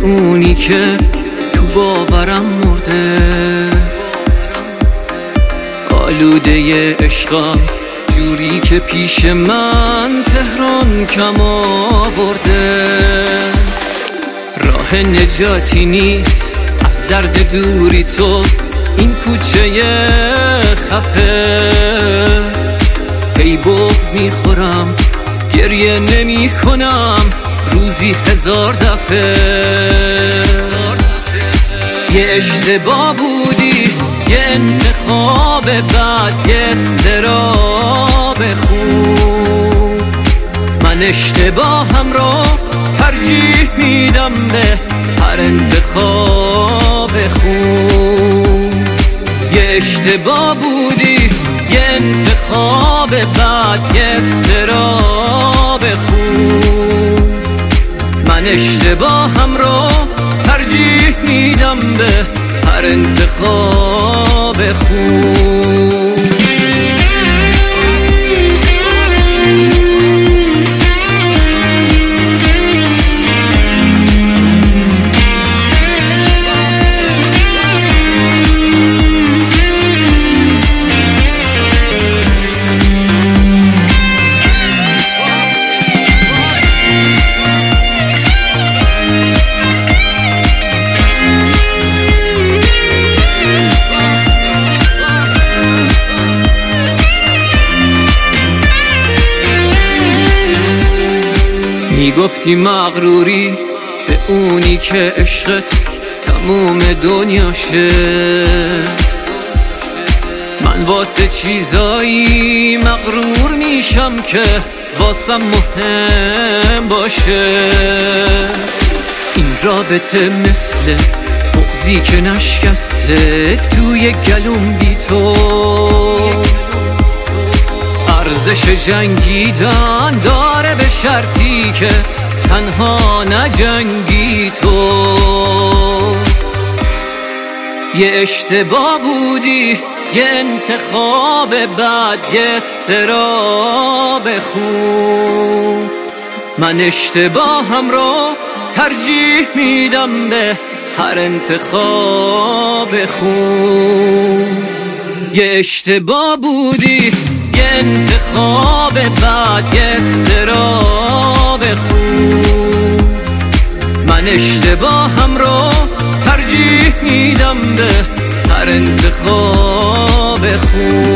اونی که تو باورم مرده. آلوده عشقم جوری که پیش من تهران کم آورده. راه نجاتی نیست از درد دوری تو این کوچه خفه. هی بغض میخورم گریه نمی کنم روزی 1000 دفعه. یه اشتباه بودی، یه انتخاب بد، یه استراب خوب. من اشتباهم رو ترجیح میدم به هر انتخاب خوب. یه اشتباه بودی، یه انتخاب بد، یه استراب خوب. من اشتباهم رو ترجیح میدم به هر انتخاب خوب. میگفتی مغروری به اونی که عشقت تموم دنیاشه. من واسه چیزایی مغرور میشم که واسم مهم باشه. این رابطه مثل بغضی که نشکسته توی گلوم بی تو. ارزش جنگیدن داره به شرطی که تنها نجنگی تو. یه اشتباه بودی، یه انتخاب بد، یه استراب خوب. من اشتباهم رو ترجیح میدم به هر انتخاب خوب. یه اشتباه بودی، یه انتخاب بد، یه استراب خوب. من اشتباهم رو ترجیح میدم به هر انتخاب خوب.